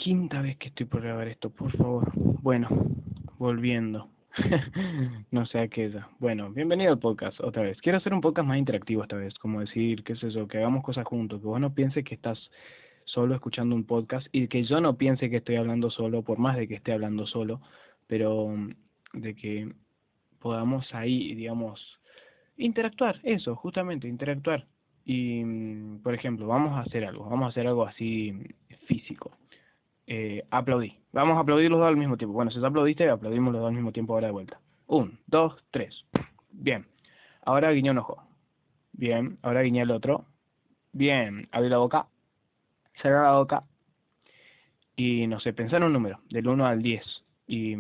quinta vez que estoy por grabar esto, por favor. Bueno, volviendo. No sé a qué es. Bueno, bienvenido al podcast otra vez. Quiero hacer un podcast más interactivo esta vez, como decir, qué es eso, que hagamos cosas juntos, que vos no pienses que estás solo escuchando un podcast y que yo no piense que estoy hablando solo, por más de que esté hablando solo, pero de que podamos ahí, digamos, interactuar, eso, justamente, interactuar. Y, por ejemplo, vamos a hacer algo así físico. Aplaudí. Vamos a aplaudir los dos al mismo tiempo. Bueno, si aplaudiste, aplaudimos los dos al mismo tiempo ahora de vuelta. 1, 2, 3. Bien. Ahora guiñó un ojo. Bien. Ahora guiñé el otro. Bien. Abrí la boca. Cerré la boca. Y no sé, pensar un número, del 1 al 10. Y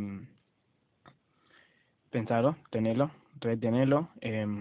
pensarlo, tenerlo, retenerlo.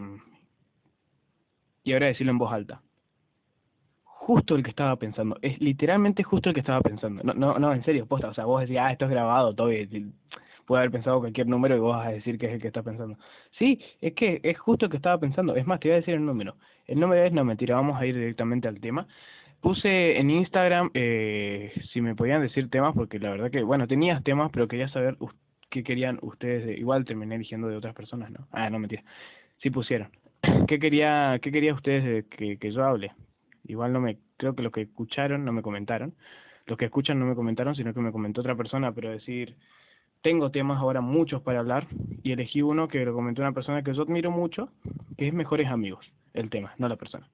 Y ahora decirlo en voz alta. Justo el que estaba pensando, es literalmente justo el que estaba pensando. No, no, no, en serio, posta, o sea, vos decís, esto es grabado, todo bien. Puede haber pensado cualquier número y vos vas a decir que es el que estás pensando. Sí, es que es justo el que estaba pensando. Es más, te voy a decir el número. El número es, no, mentira, vamos a ir directamente al tema. Puse en Instagram si me podían decir temas, porque la verdad que, bueno, tenías temas, pero quería saber qué querían ustedes. Igual terminé eligiendo de otras personas, ¿no? No, mentira. Sí pusieron. ¿Qué quería ustedes que yo hable? Igual no me, creo que los que escucharon no me comentaron. Los que escuchan no me comentaron, sino que me comentó otra persona, pero decir, tengo temas ahora muchos para hablar y elegí uno que lo comentó una persona que yo admiro mucho, que es mejores amigos, el tema, no la persona.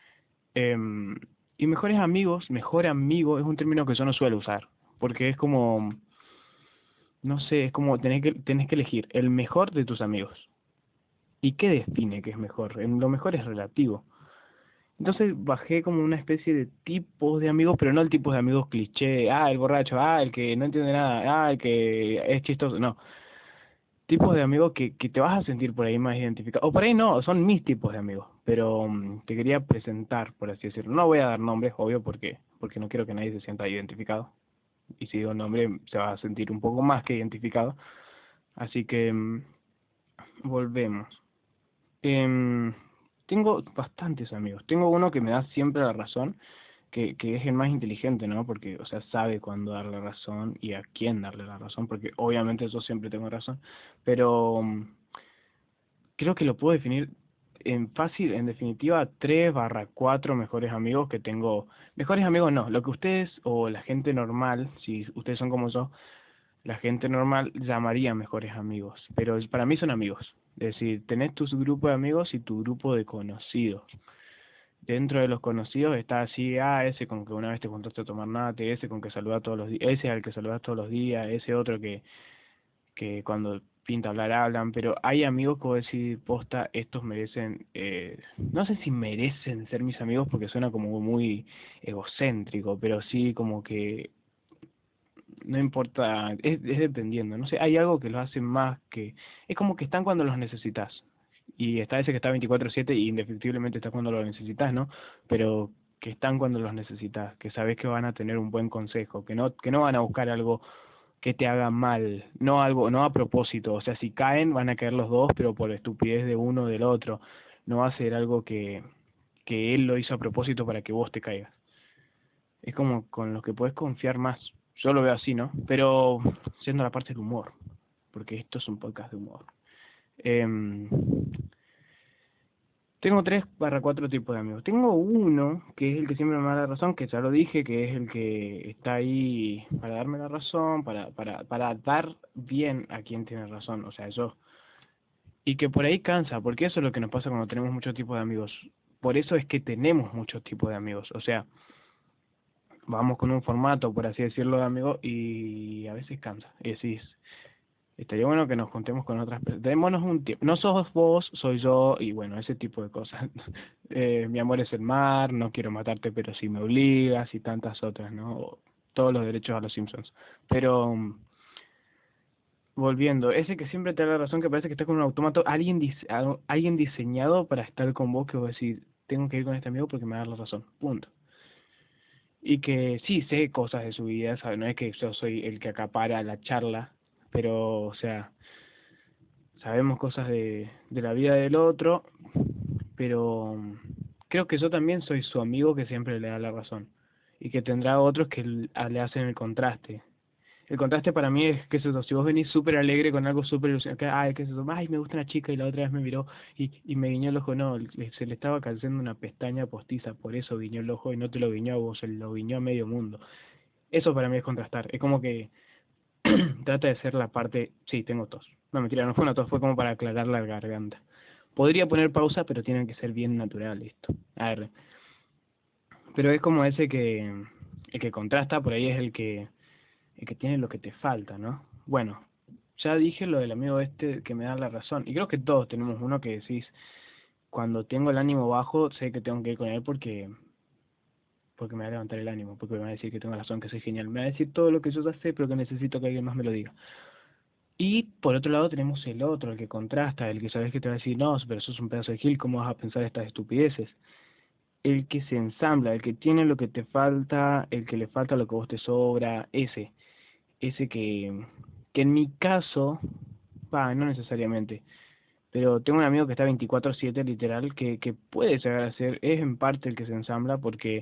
Y mejores amigos, mejor amigo es un término que yo no suelo usar, porque es como, no sé, es como tenés que elegir el mejor de tus amigos. ¿Y qué define que es mejor? Lo mejor es relativo. Entonces bajé como una especie de tipos de amigos, pero no el tipo de amigos cliché, el borracho, el que no entiende nada, el que es chistoso, no. Tipos de amigos que te vas a sentir por ahí más identificado. O por ahí no, son mis tipos de amigos, pero te quería presentar, por así decirlo. No voy a dar nombres, obvio, porque no quiero que nadie se sienta identificado. Y si digo nombre, se va a sentir un poco más que identificado. Así que volvemos. Em, Tengo bastantes amigos. Tengo uno que me da siempre la razón, que es el más inteligente, ¿no? Porque, o sea, sabe cuándo darle razón y a quién darle la razón, porque obviamente yo siempre tengo razón, pero creo que lo puedo definir en fácil, en definitiva, 3/4 mejores amigos que tengo. Mejores amigos no, lo que ustedes o la gente normal, si ustedes son como yo, la gente normal llamaría mejores amigos, pero para mí son amigos. Es decir, tenés tu grupo de amigos y tu grupo de conocidos. Dentro de los conocidos está así, ese con que una vez te juntaste a tomar mate, ese con que saludas todos los días, ese al que saludas todos los días, ese otro que cuando pinta hablar hablan, pero hay amigos que vos decís, posta, estos merecen, no sé si merecen ser mis amigos porque suena como muy egocéntrico, pero sí como que no importa, es dependiendo, no sé, hay algo que los hace más que, es como que están cuando los necesitas, y está ese que está 24/7 y indefectiblemente está cuando lo necesitas, ¿no? Pero que están cuando los necesitas, que sabes que van a tener un buen consejo, que no van a buscar algo que te haga mal, no algo, no a propósito, o sea, si caen van a caer los dos, pero por estupidez de uno o del otro, no va a ser algo que él lo hizo a propósito para que vos te caigas. Es como con los que puedes confiar más. Yo lo veo así, ¿no? Pero siendo la parte del humor, porque esto es un podcast de humor. Em, Tengo 3/4 tipos de amigos. Tengo uno que es el que siempre me da la razón, que ya lo dije, que es el que está ahí para darme la razón, para dar bien a quien tiene razón, o sea, yo. Y que por ahí cansa, porque eso es lo que nos pasa cuando tenemos muchos tipos de amigos. Por eso es que tenemos muchos tipos de amigos. O sea, vamos con un formato, por así decirlo, de amigos y a veces cansa. Y decís, estaría bueno que nos contemos con otras personas. Démonos un tiempo. No sos vos, soy yo, y bueno, ese tipo de cosas. Mi amor es el mar, no quiero matarte, pero si me obligas, y tantas otras, ¿no? Todos los derechos a los Simpsons. Pero, volviendo, ese que siempre te da la razón, que parece que está con un autómato, alguien diseñado para estar con vos, que vos decís, tengo que ir con este amigo porque me da la razón. Punto. Y que sí sé cosas de su vida, ¿sabes? No es que yo soy el que acapara la charla, pero, o sea, sabemos cosas de la vida del otro, pero creo que yo también soy su amigo que siempre le da la razón. y que tendrá otros que le hacen el contraste. El contraste para mí es que si vos venís súper alegre con algo súper ilusionante, ay, que eso, ay, me gusta una chica y la otra vez me miró y me guiñó el ojo, no, se le estaba cayendo una pestaña postiza, por eso guiñó el ojo y no te lo guiñó a vos, se lo guiñó a medio mundo. Eso para mí es contrastar, es como que trata de ser la parte, sí, tengo tos. No, mentira, no fue una tos, fue como para aclarar la garganta. Podría poner pausa, pero tienen que ser bien natural esto. A ver, pero es como ese que, el que contrasta, por ahí es el que tiene lo que te falta, ¿no? Bueno, ya dije lo del amigo este que me da la razón. Y creo que todos tenemos uno que decís, cuando tengo el ánimo bajo, sé que tengo que ir con él porque me va a levantar el ánimo, porque me va a decir que tengo razón, que soy genial. Me va a decir todo lo que yo ya sé, pero que necesito que alguien más me lo diga. Y por otro lado tenemos el otro, el que contrasta, el que sabes que te va a decir, no, pero sos un pedazo de gil, ¿cómo vas a pensar estas estupideces? El que se ensambla, el que tiene lo que te falta, el que le falta lo que vos te sobra, ese que en mi caso, no necesariamente, pero tengo un amigo que está 24/7 literal, que puede llegar a ser, es en parte el que se ensambla, porque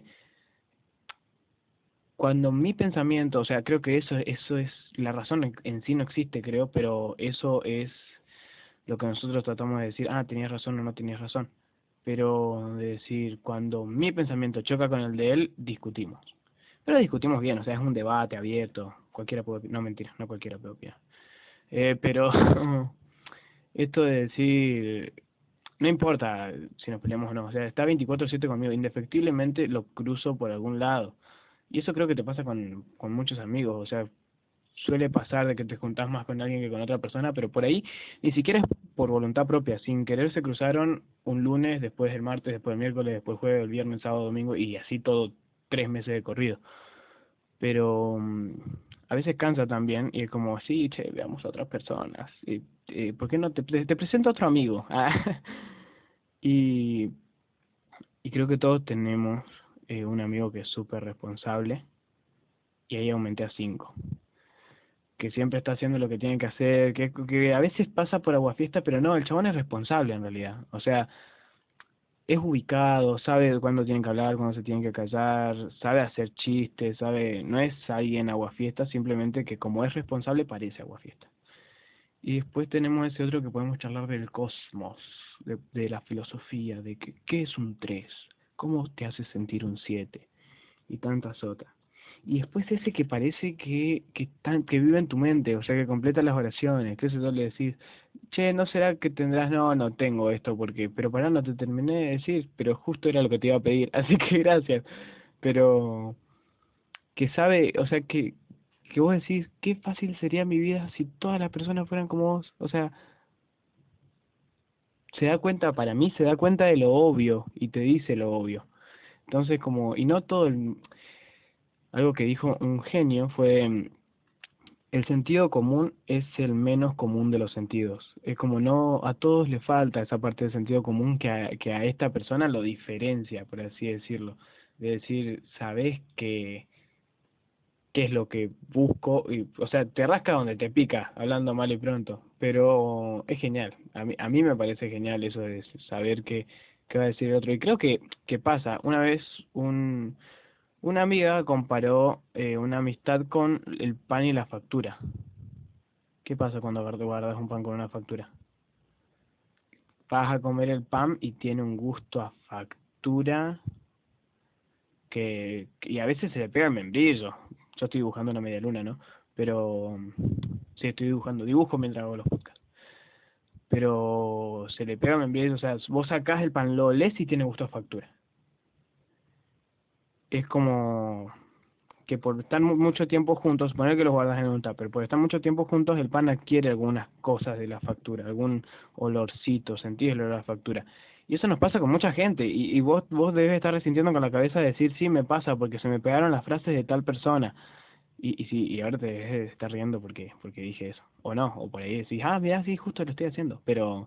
cuando mi pensamiento, o sea, creo que eso es, la razón en sí no existe, creo, pero eso es lo que nosotros tratamos de decir, tenías razón o no tenías razón. Pero de decir, cuando mi pensamiento choca con el de él, discutimos. Pero discutimos bien, o sea, es un debate abierto, cualquiera puede opinar, no mentira, no cualquiera puede opinar. Pero esto de decir, no importa si nos peleamos o no, o sea, está 24/7 conmigo, indefectiblemente lo cruzo por algún lado. Y eso creo que te pasa con muchos amigos, o sea, suele pasar de que te juntás más con alguien que con otra persona, pero por ahí ni siquiera es por voluntad propia, sin querer se cruzaron un lunes, después el martes, después el miércoles, después el jueves, el viernes, sábado, domingo y así todo 3 meses de corrido. Pero a veces cansa también y es como, sí, che, veamos a otras personas. ¿Por qué no te presento a otro amigo? Y, y creo que todos tenemos un amigo que es súper responsable y ahí aumenté a 5 que siempre está haciendo lo que tiene que hacer, que a veces pasa por aguafiesta, pero no, el chabón es responsable en realidad. O sea, es ubicado, sabe cuándo tiene que hablar, cuándo se tiene que callar, sabe hacer chistes, sabe, no es alguien aguafiesta, simplemente que como es responsable parece aguafiesta. Y después tenemos ese otro que podemos charlar del cosmos, de la filosofía, de que, qué es un 3, cómo te hace sentir un 7 y tantas otras. Y después ese que parece que vive en tu mente, o sea, que completa las oraciones, que eso le decís, che, ¿no será que tendrás? No, no tengo esto, porque, pero pará, no te terminé de decir, pero justo era lo que te iba a pedir, así que gracias. Pero que sabe, o sea, que vos decís, qué fácil sería mi vida si todas las personas fueran como vos, o sea, se da cuenta, para mí se da cuenta de lo obvio y te dice lo obvio. Entonces, como, y no todo algo que dijo un genio fue, el sentido común es el menos común de los sentidos. Es como no, a todos le falta esa parte del sentido común que a esta persona lo diferencia, por así decirlo. De decir, sabes qué es lo que busco, y, o sea, te rasca donde te pica, hablando mal y pronto, pero es genial. A mí me parece genial eso de saber qué va a decir el otro. Y creo que pasa. Una vez una amiga comparó una amistad con el pan y la factura. ¿Qué pasa cuando guardas un pan con una factura? Vas a comer el pan y tiene un gusto a factura y a veces se le pega el membrillo. Yo estoy dibujando una media luna, ¿no? Pero sí, estoy dibujando, dibujo mientras hago los podcasts. Pero se le pega el membrillo, o sea, vos sacás el pan, lo lees y tiene gusto a factura. Es como que por estar mucho tiempo juntos, poner que los guardas en un tupper, por estar mucho tiempo juntos el pan adquiere algunas cosas de la factura, algún olorcito, sentís el olor a la factura. Y eso nos pasa con mucha gente, y vos debes estar resintiendo con la cabeza de decir, sí, me pasa, porque se me pegaron las frases de tal persona. Y ahora te debes de estar riendo porque dije eso. O no, o por ahí decís, mira, sí, justo lo estoy haciendo.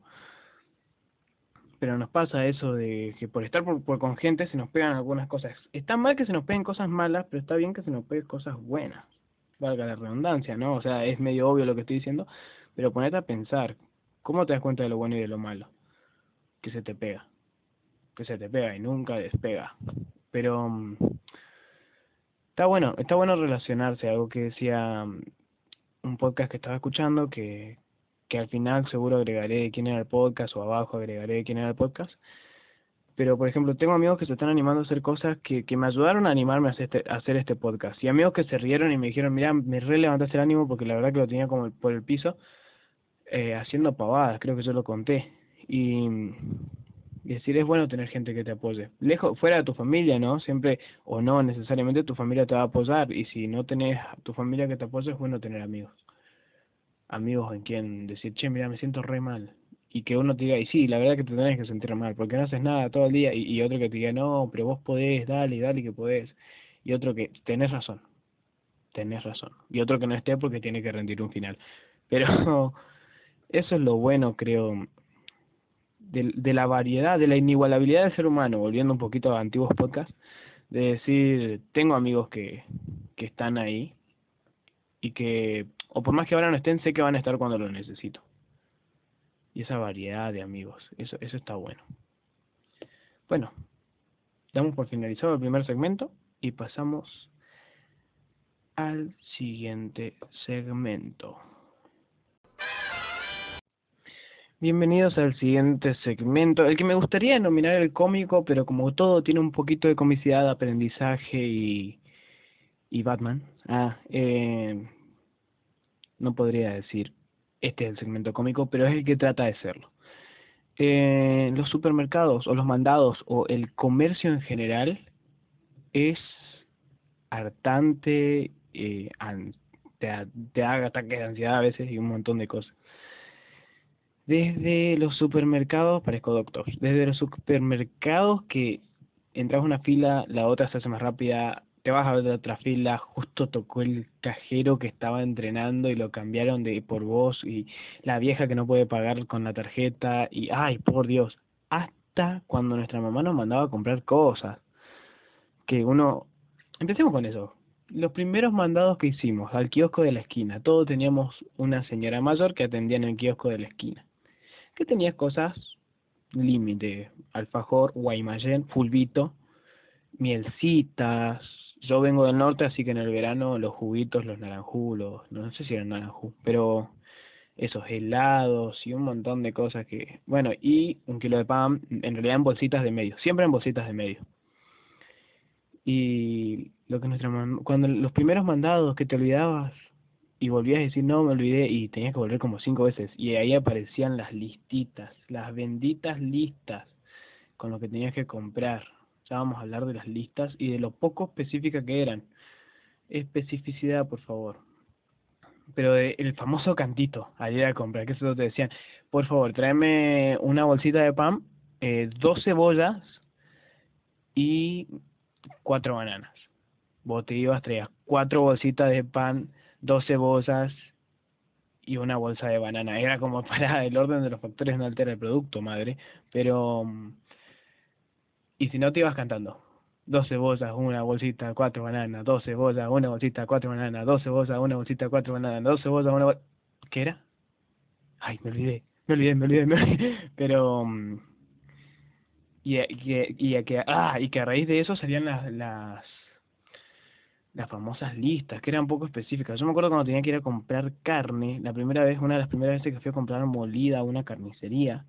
Pero nos pasa eso de que por estar con gente se nos pegan algunas cosas. Está mal que se nos peguen cosas malas, pero está bien que se nos peguen cosas buenas. Valga la redundancia, ¿no? O sea, es medio obvio lo que estoy diciendo, pero ponete a pensar, ¿cómo te das cuenta de lo bueno y de lo malo? Que se te pega, que se te pega y nunca despega. Pero está bueno relacionarse, algo que decía un podcast que estaba escuchando, que al final seguro agregaré quién era el podcast o abajo agregaré quién era el podcast. Pero, por ejemplo, tengo amigos que se están animando a hacer cosas que me ayudaron a animarme a hacer este podcast. Y amigos que se rieron y me dijeron, mira, me re levantaste el ánimo porque la verdad que lo tenía como por el piso, haciendo pavadas, creo que yo lo conté. Y decir, es bueno tener gente que te apoye. Lejos, fuera de tu familia, ¿no? Siempre, o no necesariamente tu familia te va a apoyar. Y si no tenés a tu familia que te apoye, es bueno tener amigos. Amigos en quien decir, che, mira, me siento re mal. Y que uno te diga, y sí, la verdad que te tenés que sentir mal, porque no haces nada todo el día. Y otro que te diga, no, pero vos podés, dale, dale que podés. Y otro que, tenés razón. Y otro que no esté porque tiene que rendir un final. Pero eso es lo bueno, creo, de la variedad, de la inigualabilidad del ser humano, volviendo un poquito a antiguos podcasts, de decir, tengo amigos que están ahí y que, o por más que ahora no estén, sé que van a estar cuando lo necesito. Y esa variedad de amigos, eso está bueno. Bueno, damos por finalizado el primer segmento y pasamos al siguiente segmento. Bienvenidos al siguiente segmento, el que me gustaría denominar el cómico, pero como todo tiene un poquito de comicidad, aprendizaje y Batman, no podría decir este es el segmento cómico, pero es el que trata de serlo. Los supermercados o los mandados o el comercio en general es hartante, te da ataques de ansiedad a veces y un montón de cosas. Desde los supermercados, parezco doctor, desde los supermercados que entras a una fila, la otra se hace más rápida, te vas a ver de otra fila, justo tocó el cajero que estaba entrenando y lo cambiaron de por vos, y la vieja que no puede pagar con la tarjeta, y ay, por Dios, hasta cuando nuestra mamá nos mandaba a comprar cosas, que uno, empecemos con eso. Los primeros mandados que hicimos al kiosco de la esquina, todos teníamos una señora mayor que atendía en el kiosco de la esquina, que tenía cosas límite, alfajor, guaymallén, fulbito, mielcitas. Yo vengo del norte, así que en el verano los juguitos, los naranjú, no sé si eran naranjú, pero esos helados y un montón de cosas que, bueno, y un kilo de pan, en realidad en bolsitas de medio, siempre en bolsitas de medio. Y lo que cuando los primeros mandados que te olvidabas y volvías a decir no me olvidé y tenías que volver como 5 veces y ahí aparecían las listitas, las benditas listas con lo que tenías que comprar. Ya vamos a hablar de las listas y de lo poco específicas que eran. Especificidad, por favor. Pero el famoso cantito, al ir a comprar, que eso te decían, por favor, tráeme una bolsita de pan, 2 cebollas y 4 bananas. Vos te ibas, traías 4 bolsitas de pan, 2 cebollas y una bolsa de banana. Era como para el orden de los factores no altera el producto, madre. Pero, y si no te ibas cantando. 2 cebollas, una bolsita, 4 bananas, 2 cebollas, una bolsita, 4 bananas, 2 cebollas, una bolsita, 4 bananas, 2 cebollas, una bolsita. ¿Qué era? Ay, me olvidé. Pero, y que a raíz de eso salían las famosas listas, que eran poco específicas. Yo me acuerdo cuando tenía que ir a comprar carne, la primera vez, una de las primeras veces que fui a comprar molida a una carnicería,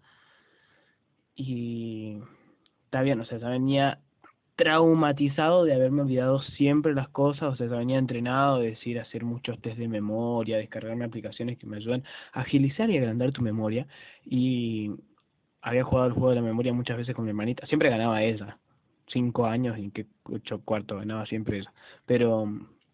y está bien, o sea, ya venía traumatizado de haberme olvidado siempre las cosas, o sea, ya venía entrenado de decir, hacer muchos test de memoria, descargarme aplicaciones que me ayudan a agilizar y agrandar tu memoria, y había jugado el juego de la memoria muchas veces con mi hermanita, siempre ganaba ella, 5 años y que 8 cuartos ganaba siempre ella, pero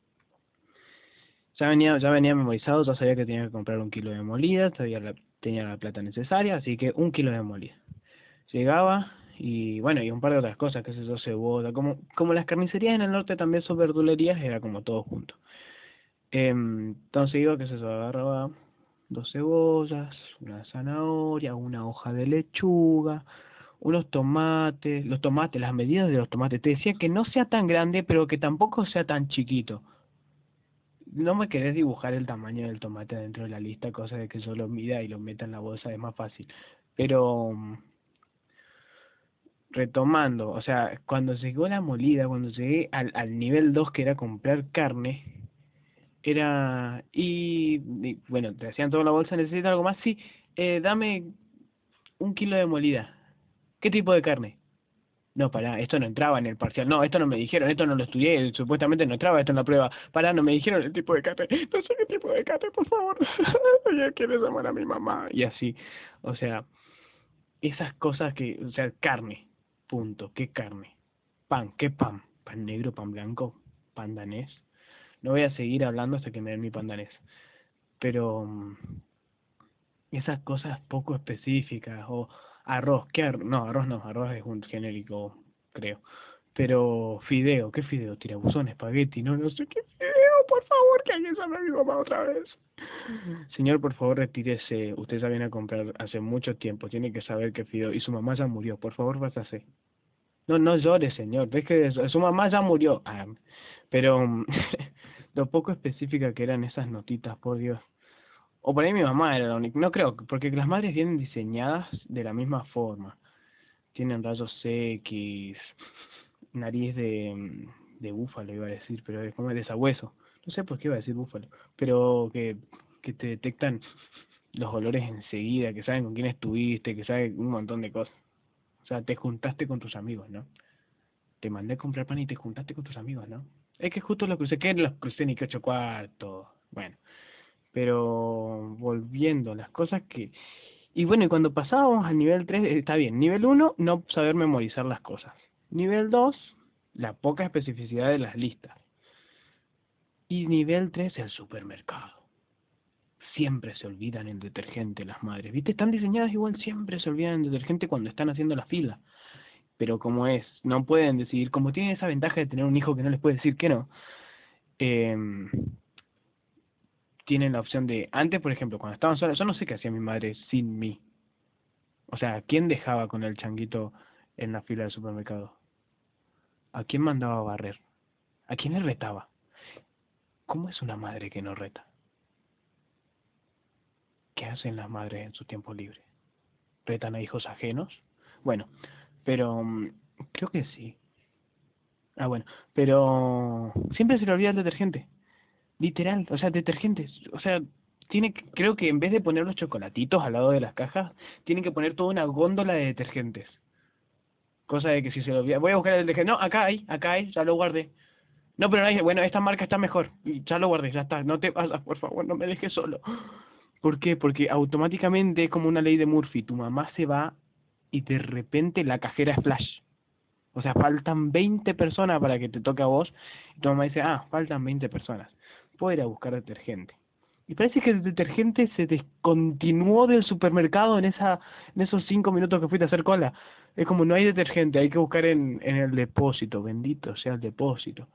ya venía memorizado, ya sabía que tenía que comprar 1 kilo de molida, tenía la plata necesaria, así que 1 kilo de molida. Llegaba y bueno, y un par de otras cosas, qué sé yo, cebolla, como las carnicerías en el norte también son verdulerías, era como todo junto. Entonces iba, qué sé yo, agarraba 2 cebollas, una zanahoria, una hoja de lechuga, unos tomates, los tomates, las medidas de los tomates, te decía que no sea tan grande, pero que tampoco sea tan chiquito. No me querés dibujar el tamaño del tomate dentro de la lista, cosa de que yo lo mida y lo meta en la bolsa, es más fácil. Pero retomando, o sea, cuando llegó la molida, cuando llegué al nivel 2 que era comprar carne, bueno, te hacían toda la bolsa, ¿necesitas algo más? Sí, dame 1 kilo de molida. ¿Qué tipo de carne? No, pará, esto no entraba en el parcial. No, esto no me dijeron, esto no lo estudié, supuestamente no entraba esto en la prueba. Pará, no me dijeron el tipo de carne. No sé qué tipo de carne, por favor. Ella quiere llamar a mi mamá. Y así, o sea, esas cosas que, o sea, carne, punto, ¿qué carne? Pan, ¿qué pan? Pan negro, pan blanco, pan danés. No voy a seguir hablando hasta que me den mi pan danés. Pero esas cosas poco específicas, o arroz, ¿qué arroz? No, arroz no, arroz es un genérico, creo. Pero fideo, ¿qué fideo? Tirabuzón, espagueti, no sé qué fideo, por favor, que alguien llame a mi mamá otra vez. Señor, por favor, retírese. Usted ya viene a comprar hace mucho tiempo. Tiene que saber que fideo. Y su mamá ya murió. Por favor, váyase. No, no llore, señor. Ves que su mamá ya murió. Pero lo poco específica que eran esas notitas, por Dios. O por ahí mi mamá era la única. No creo, porque las madres vienen diseñadas de la misma forma. Tienen rayos X, nariz de búfalo, iba a decir, pero es como de sabueso. No sé por qué iba a decir búfalo, pero que te detectan los olores enseguida, que saben con quién estuviste, que saben un montón de cosas. O sea, te juntaste con tus amigos, ¿no? Te mandé a comprar pan y te juntaste con tus amigos, ¿no? Es que justo los crucé, que los crucé ni que 8 cuartos. Bueno, pero volviendo, las cosas que... Y bueno, y cuando pasábamos al nivel 3 está bien. Nivel uno no saber memorizar las cosas. Nivel 2 la poca especificidad de las listas. Y nivel 3 el supermercado. Siempre se olvidan el detergente las madres. ¿Viste? Están diseñadas igual, siempre se olvidan el detergente cuando están haciendo la fila. Pero como es, no pueden decidir, como tienen esa ventaja de tener un hijo que no les puede decir que no, eh, tienen la opción de, antes por ejemplo, cuando estaban solas, yo no sé qué hacía mi madre sin mí. O sea, ¿quién dejaba con el changuito en la fila del supermercado? ¿A quién mandaba a barrer? ¿A quién le retaba? ¿Cómo es una madre que no reta? ¿Qué hacen las madres en su tiempo libre? ¿Retan a hijos ajenos? Bueno, pero creo que sí. Bueno, pero siempre se le olvida el detergente. Literal, o sea, detergentes. O sea, creo que en vez de poner los chocolatitos al lado de las cajas, tienen que poner toda una góndola de detergentes. Cosa de que si se lo olvida, voy a buscar el detergente. No, acá hay, ya lo guardé. No, pero no hay, bueno, esta marca está mejor. Y ya lo guardé, ya está. No te pasas, por favor, no me dejes solo. ¿Por qué? Porque automáticamente es como una ley de Murphy. Tu mamá se va y de repente la cajera es flash. O sea, faltan 20 personas para que te toque a vos. Y tu mamá dice, faltan 20 personas. Puedo ir a buscar detergente. Y parece que el detergente se descontinuó del supermercado en esos 5 minutos que fuiste a hacer cola. Es como no hay detergente, hay que buscar en el depósito. Bendito sea el depósito.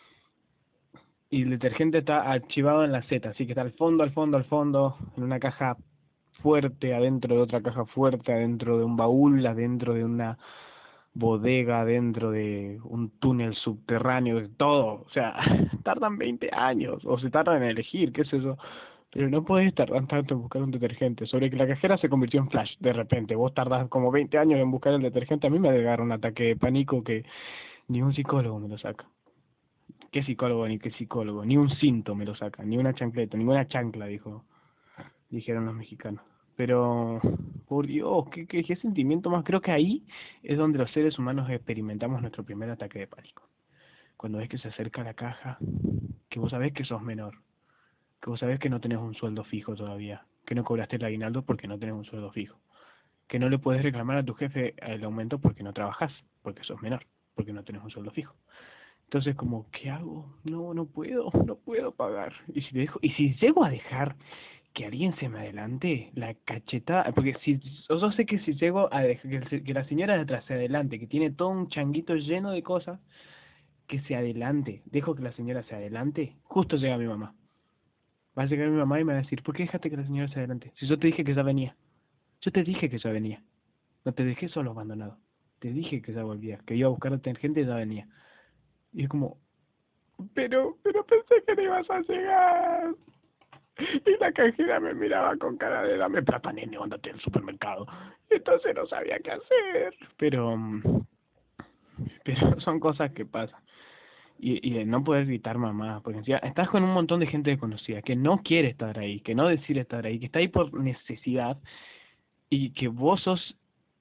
Y el detergente está archivado en la Z, así que está al fondo, en una caja fuerte, adentro de otra caja fuerte, adentro de un baúl, adentro de una bodega, adentro de un túnel subterráneo, de todo. O sea, tardan 20 años, o se tardan en elegir, qué sé yo. Pero no podés tardar tanto en buscar un detergente. Sobre que la cajera se convirtió en flash, de repente. Vos tardás como 20 años en buscar el detergente. A mí me agarra un ataque de pánico que ni un psicólogo me lo saca. ¿Qué psicólogo ni qué psicólogo? Ni un cinto me lo saca, ni una chancleta, ninguna chancla, dijeron los mexicanos. Pero, por Dios, qué sentimiento más. Creo que ahí es donde los seres humanos experimentamos nuestro primer ataque de pánico. Cuando ves que se acerca la caja, que vos sabés que sos menor, que vos sabés que no tenés un sueldo fijo todavía, que no cobraste el aguinaldo porque no tenés un sueldo fijo, que no le puedes reclamar a tu jefe el aumento porque no trabajás, porque sos menor, porque no tenés un sueldo fijo. Entonces, como, ¿qué hago? No puedo pagar. Y si dejo, y si llego a dejar que alguien se me adelante, la cachetada, porque si, yo sé que si llego a dejar que la señora de atrás se adelante, que tiene todo un changuito lleno de cosas, que se adelante, dejo que la señora se adelante, justo llega mi mamá. Va a llegar mi mamá y me va a decir, ¿por qué dejaste que la señora se adelante? Si yo te dije que ya venía. Yo te dije que ya venía. No te dejé solo abandonado. Te dije que ya volvía, que iba a buscar gente y ya venía. Y es como, pero pensé que no ibas a llegar. Y la cajera me miraba con cara de dame plata, nene, ándate al supermercado. Entonces no sabía qué hacer. Pero son cosas que pasan. Y de no poder gritar mamá, porque encima estás con un montón de gente desconocida que no quiere estar ahí, que no decide estar ahí, que está ahí por necesidad y que vos sos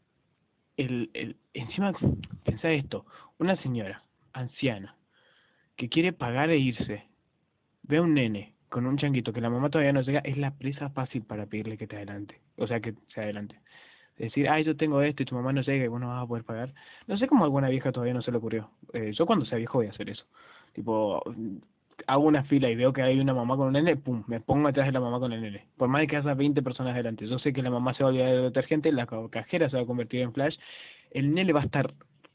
encima, pensá esto, una señora anciana que quiere pagar e irse, ve a un nene con un changuito que la mamá todavía no llega, es la presa fácil para pedirle que te adelante, o sea, que se adelante. Decir, ay, yo tengo esto y tu mamá no llega y vos no vas a poder pagar. No sé cómo a alguna vieja todavía no se le ocurrió. Yo cuando sea viejo voy a hacer eso. Tipo, hago una fila y veo que hay una mamá con un nene, pum, me pongo atrás de la mamá con el nene. Por más de que haya 20 personas delante. Yo sé que la mamá se va a olvidar del detergente, la cajera se va a convertir en flash, el nene va a estar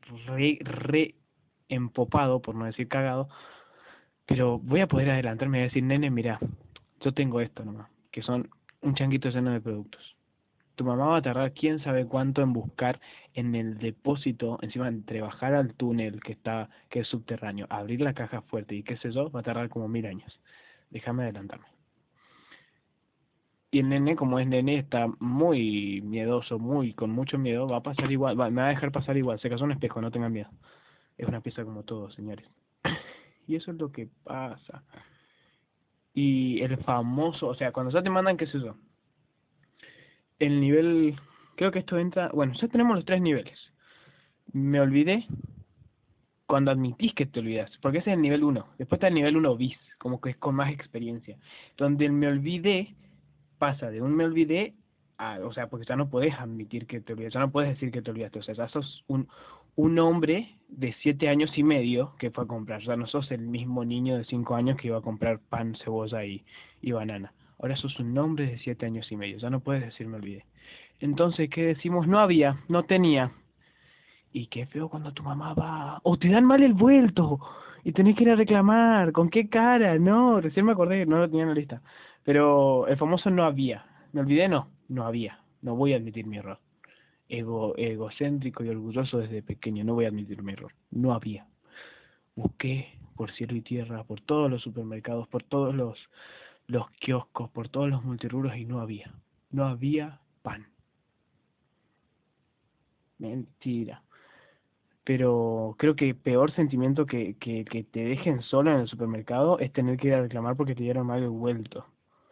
re empopado, por no decir cagado, pero voy a poder adelantarme y decir, nene, mira, yo tengo esto nomás, que son un changuito lleno de productos. Tu mamá va a tardar quién sabe cuánto en buscar en el depósito, encima entre bajar al túnel que es subterráneo, abrir la caja fuerte y qué sé yo, va a tardar como 1000 años. Déjame adelantarme. Y el nene, como es nene, está muy miedoso, con mucho miedo, va a pasar igual, me va a dejar pasar igual. Se casó un espejo, no tengan miedo. Es una pieza como todo, señores. Y eso es lo que pasa. Y el famoso, o sea, cuando ya te mandan, qué sé yo, el nivel, creo que esto entra, bueno, ya tenemos los 3 niveles. Me olvidé cuando admitís que te olvidas, porque ese es el nivel 1. Después está el nivel 1 bis, como que es con más experiencia. Donde el me olvidé pasa de un me olvidé a, o sea, porque ya no podés admitir que te olvidas, ya no puedes decir que te olvidaste, o sea, ya sos un hombre de 7 años y medio que fue a comprar, ya no sos el mismo niño de 5 años que iba a comprar pan, cebolla y banana. Ahora sos un hombre de 7 años y medio, ya no puedes decir me olvidé. Entonces, ¿qué decimos? No había, no tenía. Y qué feo cuando tu mamá va. O te dan mal el vuelto. Y tenés que ir a reclamar. ¿Con qué cara? No, recién me acordé, no lo tenía en la lista. Pero el famoso no había. Me olvidé, no. No había. No voy a admitir mi error. Egocéntrico y orgulloso desde pequeño. No voy a admitir mi error. No había. Busqué por cielo y tierra, por todos los supermercados, por todos los kioscos, por todos los multirubros y no había. No había pan. Mentira. Pero creo que peor sentimiento que te dejen sola en el supermercado es tener que ir a reclamar porque te dieron mal el vuelto.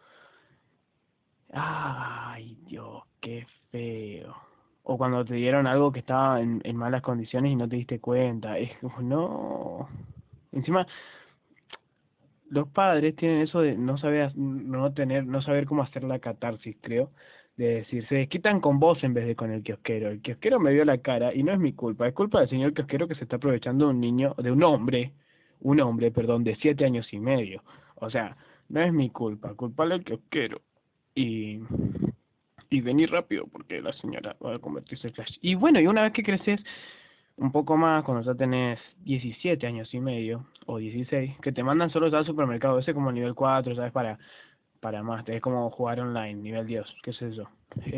Ay, Dios, qué feo. O cuando te dieron algo que estaba en malas condiciones y no te diste cuenta. Es como, no. Encima, los padres tienen eso de no saber cómo hacer la catarsis, creo, de decir, se desquitan con vos en vez de con el kiosquero. El kiosquero me vio la cara y no es mi culpa, es culpa del señor kiosquero que se está aprovechando de un niño, de un hombre, perdón, de 7 años y medio. O sea, no es mi culpa, culpable al kiosquero. Y, y vení rápido porque la señora va a convertirse en flash. Y bueno, y una vez que creces, un poco más cuando ya tenés 17 años y medio o 16, que te mandan solo ya al supermercado, ese como nivel 4, ¿sabes? Para más, es como jugar online, nivel 10, qué sé yo.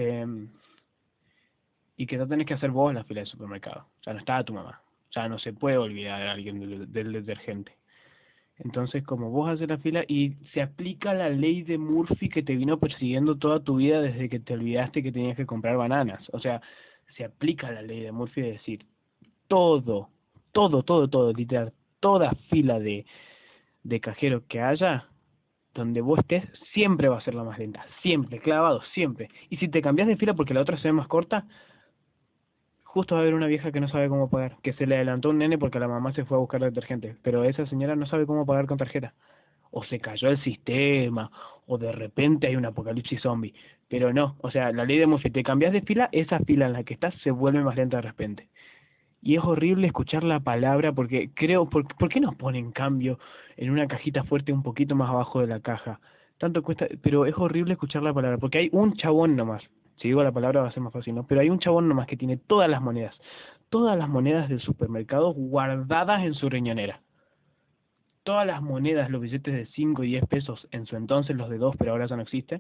Y que ya tenés que hacer vos la fila del supermercado, ya no está tu mamá, ya no se puede olvidar a alguien del detergente. Entonces, como vos haces la fila y se aplica la ley de Murphy que te vino persiguiendo toda tu vida desde que te olvidaste que tenías que comprar bananas. O sea, se aplica la ley de Murphy de decir, todo, todo, literal, toda fila de cajero que haya, donde vos estés, siempre va a ser la más lenta, siempre, clavado, siempre. Y si te cambias de fila porque la otra se ve más corta, justo va a haber una vieja que no sabe cómo pagar, que se le adelantó un nene porque la mamá se fue a buscar detergente, pero esa señora no sabe cómo pagar con tarjeta. O se cayó el sistema, o de repente hay un apocalipsis zombie. Pero no, o sea, la ley de Murphy, te cambias de fila, esa fila en la que estás se vuelve más lenta de repente. Y es horrible escuchar la palabra porque creo, ¿por qué nos ponen cambio en una cajita fuerte un poquito más abajo de la caja? Tanto cuesta, pero es horrible escuchar la palabra porque hay un chabón nomás. Si digo la palabra va a ser más fácil, ¿no? Pero hay un chabón nomás que tiene todas las monedas del supermercado guardadas en su riñonera. Todas las monedas, los billetes de 5 y 10 pesos, en su entonces los de 2 pero ahora ya no existen,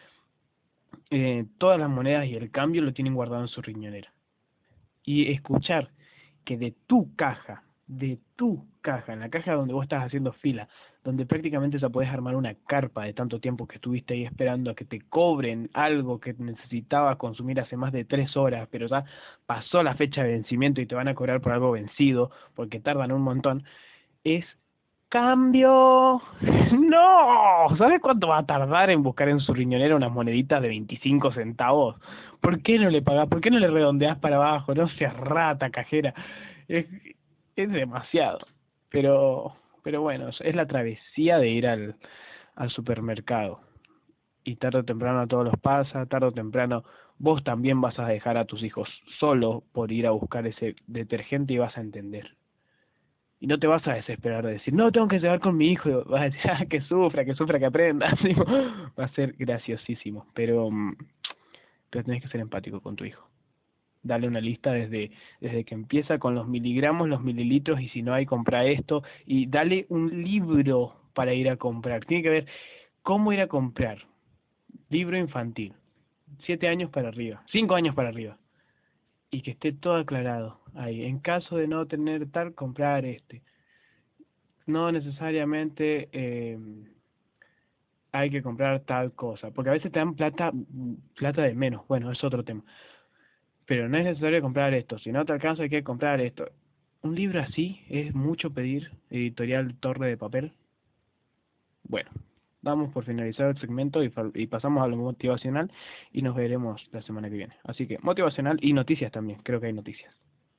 todas las monedas y el cambio lo tienen guardado en su riñonera. Y escuchar que de tu caja de tu caja, en la caja donde vos estás haciendo fila, donde prácticamente ya podés armar una carpa de tanto tiempo que estuviste ahí esperando a que te cobren algo que necesitabas consumir hace más de 3 horas, pero ya pasó la fecha de vencimiento y te van a cobrar por algo vencido, porque tardan un montón, es cambio. No, ¿sabes cuánto va a tardar en buscar en su riñonera unas moneditas de 25 centavos? ¿Por qué no le pagás? ¿Por qué no le redondeás para abajo? No seas rata, cajera. Es, es demasiado. Pero, pero bueno, es la travesía de ir al supermercado. Y tarde o temprano a todos los pasa, tarde o temprano vos también vas a dejar a tus hijos solos por ir a buscar ese detergente y vas a entender. Y no te vas a desesperar de decir, no, tengo que llevar con mi hijo. Vas a decir, ah, que sufra, que aprenda. Digo, va a ser graciosísimo. Pero tenés que ser empático con tu hijo. Dale una lista desde que empieza con los miligramos, los mililitros, y si no hay, compra esto. Y dale un libro para ir a comprar. Tiene que ver cómo ir a comprar. Libro infantil. 7 años para arriba. 5 años para arriba. Y que esté todo aclarado ahí. En caso de no tener tal, comprar este. No necesariamente hay que comprar tal cosa, porque a veces te dan plata de menos, bueno, es otro tema, pero no es necesario comprar esto, si no te alcanza hay que comprar esto. Un libro así es mucho pedir, editorial Torre de Papel. Bueno, damos por finalizado el segmento y pasamos a lo motivacional y nos veremos la semana que viene. Así que motivacional y noticias también, creo que hay noticias.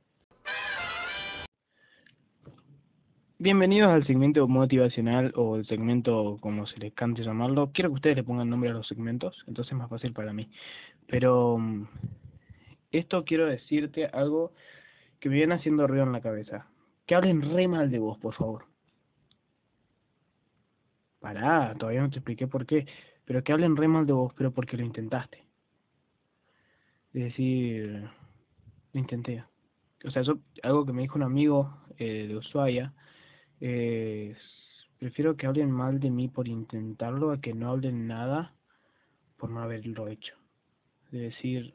Bienvenidos al segmento motivacional o el segmento como se les cante llamarlo. Quiero que ustedes le pongan nombre a los segmentos, entonces es más fácil para mí. Pero esto quiero decirte algo que me viene haciendo ruido en la cabeza. Que hablen re mal de vos, por favor. Pará, todavía no te expliqué por qué. Pero que hablen re mal de vos, pero porque lo intentaste. Es decir, lo intenté. O sea, algo que me dijo un amigo de Ushuaia es, prefiero que hablen mal de mí por intentarlo a que no hablen nada por no haberlo hecho. Es decir,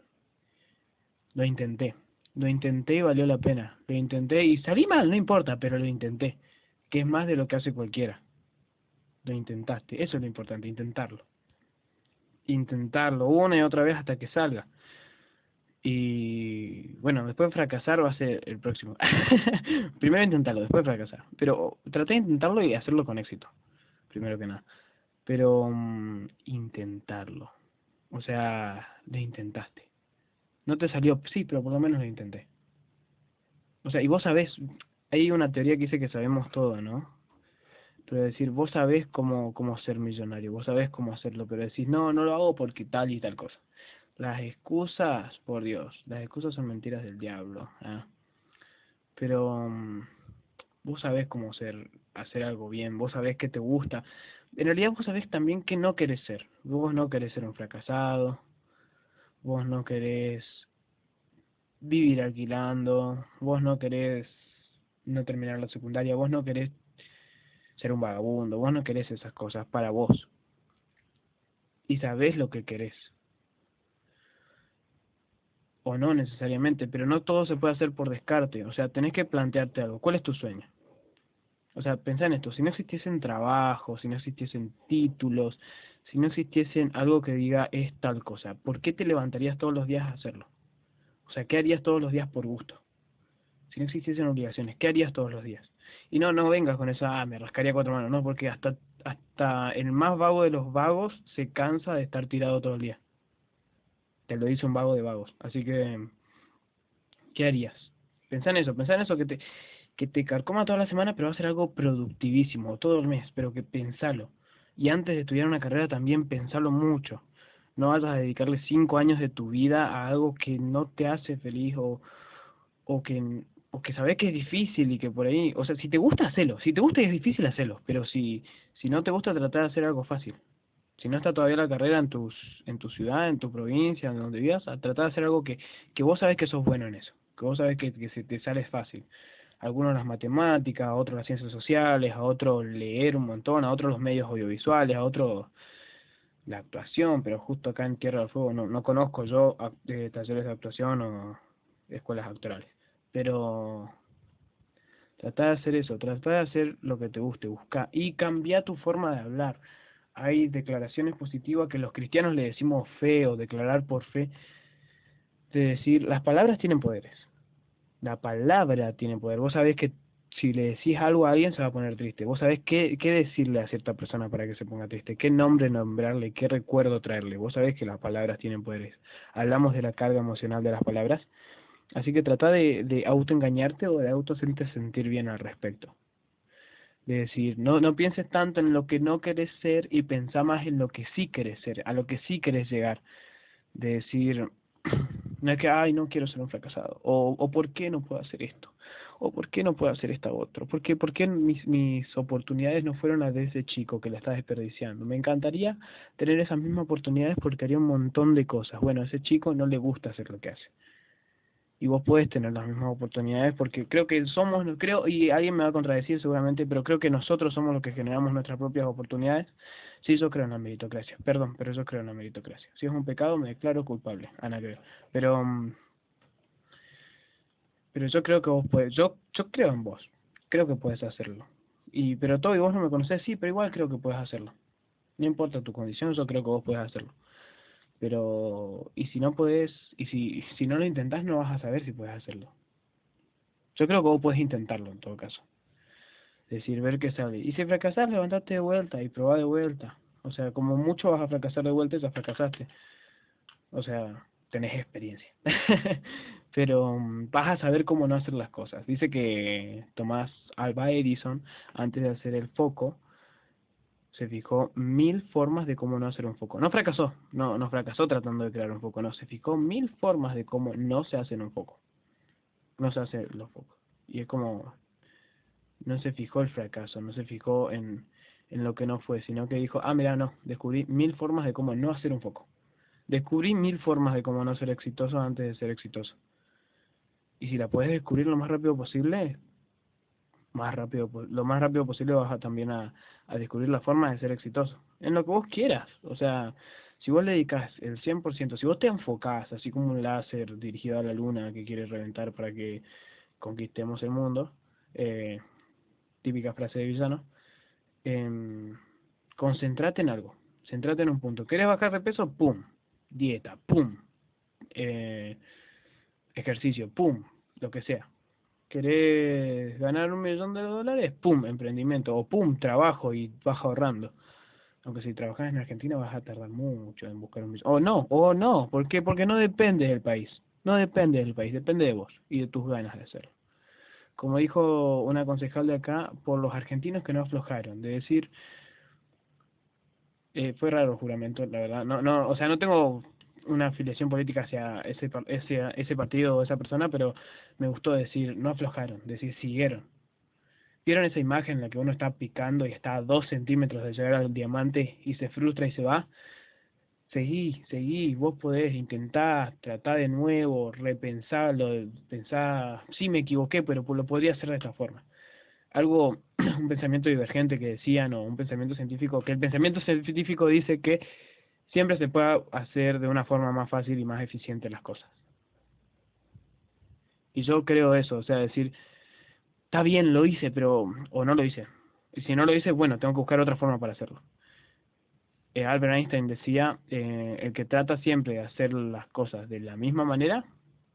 lo intenté y valió la pena, lo intenté y salí mal, no importa, pero lo intenté, que es más de lo que hace cualquiera. Lo intentaste, eso es lo importante, intentarlo una y otra vez hasta que salga. Y bueno, después de fracasar va a ser el próximo. Primero intentarlo, después fracasar. Pero traté de intentarlo y hacerlo con éxito, primero que nada. Pero intentarlo. O sea, lo intentaste. No te salió, sí, pero por lo menos lo intenté. O sea, y vos sabés, hay una teoría que dice que sabemos todo, ¿no? Pero decir, vos sabés cómo ser millonario, vos sabés cómo hacerlo, pero decís, no, no lo hago porque tal y tal cosa. Las excusas, por Dios, las excusas son mentiras del diablo, ¿ah? Pero vos sabés cómo hacer algo bien, vos sabés que te gusta. En realidad vos sabés también que no querés ser. Vos no querés ser un fracasado, vos no querés vivir alquilando, vos no querés no terminar la secundaria, vos no querés ser un vagabundo, vos no querés esas cosas para vos. Y sabés lo que querés. O no necesariamente, pero no todo se puede hacer por descarte. O sea, tenés que plantearte algo. ¿Cuál es tu sueño? O sea, pensá en esto. Si no existiesen trabajos, si no existiesen títulos, si no existiesen algo que diga es tal cosa, ¿por qué te levantarías todos los días a hacerlo? O sea, ¿qué harías todos los días por gusto? Si no existiesen obligaciones, ¿qué harías todos los días? Y no, no vengas con esa, me rascaría 4 manos, no, porque hasta el más vago de los vagos se cansa de estar tirado todo el día. Te lo dice un vago de vagos. Así que, ¿qué harías? Pensá en eso que te carcoma toda la semana, pero va a ser algo productivísimo, todo el mes, pero que pensalo. Y antes de estudiar una carrera también pensalo mucho. No vayas a dedicarle 5 años de tu vida a algo que no te hace feliz o que, o que sabes que es difícil y que por ahí, o sea, si te gusta, hacelo. Si te gusta y es difícil, hacelo. Pero si no te gusta, trata de hacer algo fácil. Si no está todavía la carrera en tu ciudad, en tu provincia, en donde vivas, a tratar de hacer algo que vos sabés que sos bueno en eso, que vos sabés que se te sale fácil. A algunos las matemáticas, a otros las ciencias sociales, a otros leer un montón, a otros los medios audiovisuales, a otros la actuación, pero justo acá en Tierra del Fuego no conozco yo talleres de actuación o escuelas actorales. Pero Trata de hacer eso, trata de hacer lo que te guste, busca y cambia tu forma de hablar. Hay declaraciones positivas que los cristianos le decimos fe o declarar por fe, de decir, las palabras tienen poderes. La palabra tiene poder. Vos sabés que si le decís algo a alguien se va a poner triste. Vos sabés qué decirle a cierta persona para que se ponga triste, qué nombre nombrarle, qué recuerdo traerle. Vos sabés que las palabras tienen poderes. Hablamos de la carga emocional de las palabras, así que trata de autoengañarte o de autohacerte sentir bien al respecto. De decir, no pienses tanto en lo que no querés ser y pensá más en lo que sí querés ser, a lo que sí querés llegar. De decir, no es que, ay, no quiero ser un fracasado, o ¿por qué no puedo hacer esto? ¿O por qué no puedo hacer esto otro? Por qué mis oportunidades no fueron las de ese chico que la está desperdiciando? Me encantaría tener esas mismas oportunidades porque haría un montón de cosas. Bueno, a ese chico no le gusta hacer lo que hace. Y vos podés tener las mismas oportunidades porque creo que somos, creo, y alguien me va a contradecir seguramente, pero creo que nosotros somos los que generamos nuestras propias oportunidades. Sí, yo creo en la meritocracia, perdón, pero yo creo en la meritocracia. Si es un pecado, me declaro culpable, Ana, creo. Pero, pero yo creo que vos podés, yo creo en vos, creo que puedes hacerlo. Pero todo y vos no me conocés, sí, pero igual creo que puedes hacerlo. No importa tu condición, yo creo que vos puedes hacerlo. Pero, y si no puedes, si no lo intentás, no vas a saber si puedes hacerlo. Yo creo que vos puedes intentarlo en todo caso. Es decir, ver qué sale. Y si fracasás, levantarte de vuelta y probá de vuelta. O sea, como mucho vas a fracasar de vuelta y ya fracasaste. O sea, tenés experiencia. Pero vas a saber cómo no hacer las cosas. Dice que Tomás Alva Edison, antes de hacer el foco, se fijó 1000 formas de cómo no hacer un foco. No fracasó, no fracasó tratando de crear un foco, no, se fijó 1000 formas de cómo no se hacen un foco. No se hacen los focos. Y es como, no se fijó el fracaso, no se fijó en lo que no fue, sino que dijo, ah, mira, no, descubrí 1000 formas de cómo no hacer un foco. Descubrí 1000 formas de cómo no ser exitoso antes de ser exitoso. Y si la puedes descubrir lo más rápido posible, lo más rápido posible vas a también a descubrir las formas de ser exitoso. En lo que vos quieras. O sea, si vos le dedicas el 100%, si vos te enfocás, así como un láser dirigido a la luna que quiere reventar para que conquistemos el mundo, eh, típica frase de villano, concentrate en algo, centrate en un punto. ¿Querés bajar de peso? ¡Pum! Dieta, ¡pum! Eh, ejercicio, ¡pum! Lo que sea. ¿Querés ganar $1 millón? ¡Pum! Emprendimiento, o ¡pum! Trabajo y vas ahorrando. Aunque si trabajas en Argentina vas a tardar mucho en buscar un millón. O no, ¿por qué? Porque no depende del país. No depende del país, depende de vos y de tus ganas de hacerlo. Como dijo una concejal de acá, por los argentinos que no aflojaron, de decir, fue raro el juramento, la verdad. O sea, no tengo una afiliación política hacia ese partido o esa persona, pero me gustó decir, no aflojaron, decir, siguieron. ¿Vieron esa imagen en la que uno está picando y está a 2 centímetros de llegar al diamante y se frustra y se va? Seguí, vos podés intentar, tratar de nuevo, repensarlo, pensar, sí me equivoqué, pero lo podría hacer de esta forma. Algo, un pensamiento divergente que decían, o un pensamiento científico, que el pensamiento científico dice que siempre se puede hacer de una forma más fácil y más eficiente las cosas. Y yo creo eso, o sea, decir, está bien, lo hice, pero, o no lo hice. Y si no lo hice, bueno, tengo que buscar otra forma para hacerlo. Albert Einstein decía, el que trata siempre de hacer las cosas de la misma manera,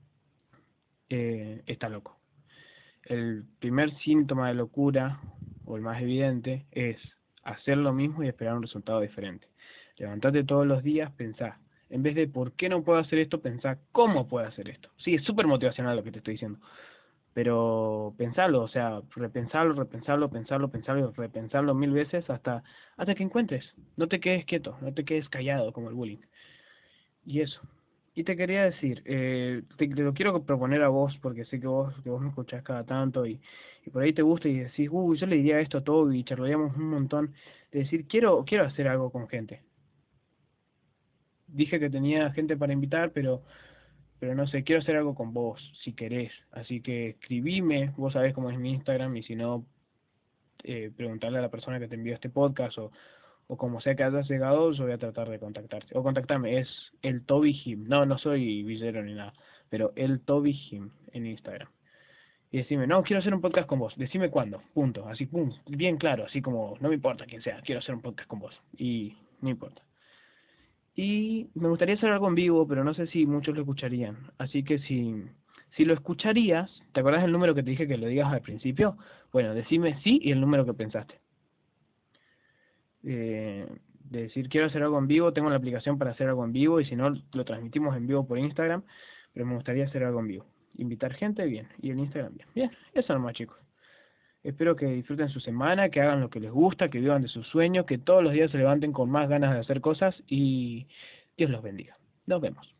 está loco. El primer síntoma de locura, o el más evidente, es hacer lo mismo y esperar un resultado diferente. Levantate todos los días, pensá. En vez de ¿por qué no puedo hacer esto?, pensá ¿cómo puedo hacer esto? Sí, es súper motivacional lo que te estoy diciendo. Pero pensalo, o sea, pensarlo y repensarlo 1000 veces hasta que encuentres. No te quedes quieto, no te quedes callado como el bullying. Y eso. Y te quería decir, te lo quiero proponer a vos, porque sé que vos me escuchás cada tanto y por ahí te gusta y decís, yo le diría esto a todo y charlaríamos un montón. De decir, quiero hacer algo con gente. Dije que tenía gente para invitar, pero no sé, quiero hacer algo con vos, si querés. Así que escribime, vos sabés cómo es mi Instagram, y si no, preguntarle a la persona que te envió este podcast, o como sea que hayas llegado, yo voy a tratar de contactarte. O contactarme, es el Toby Him. No soy villero ni nada, pero el Toby Him en Instagram. Y decime, no, quiero hacer un podcast con vos, decime cuándo, punto, así, pum, bien claro, así como, no me importa quién sea, quiero hacer un podcast con vos, y no importa. Y me gustaría hacer algo en vivo, pero no sé si muchos lo escucharían, así que si lo escucharías, ¿te acordás del número que te dije que lo digas al principio? Bueno, decime sí y el número que pensaste. De decir, quiero hacer algo en vivo, tengo la aplicación para hacer algo en vivo, y si no, lo transmitimos en vivo por Instagram, pero me gustaría hacer algo en vivo. Invitar gente, bien, y el Instagram, bien. Bien, eso nomás, chicos. Espero que disfruten su semana, que hagan lo que les gusta, que vivan de sus sueños, que todos los días se levanten con más ganas de hacer cosas y Dios los bendiga. Nos vemos.